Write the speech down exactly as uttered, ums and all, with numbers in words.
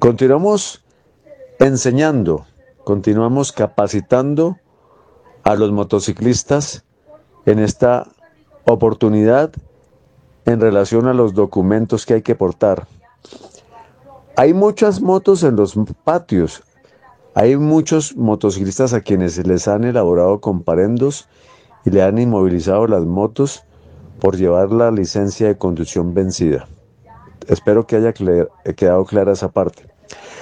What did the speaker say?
Continuamos enseñando, continuamos capacitando a los motociclistas en esta oportunidad en relación a los documentos que hay que portar. Hay muchas motos en los patios, hay muchos motociclistas a quienes les han elaborado comparendos y le han inmovilizado las motos por llevar la licencia de conducción vencida. Espero que haya quedado clara esa parte.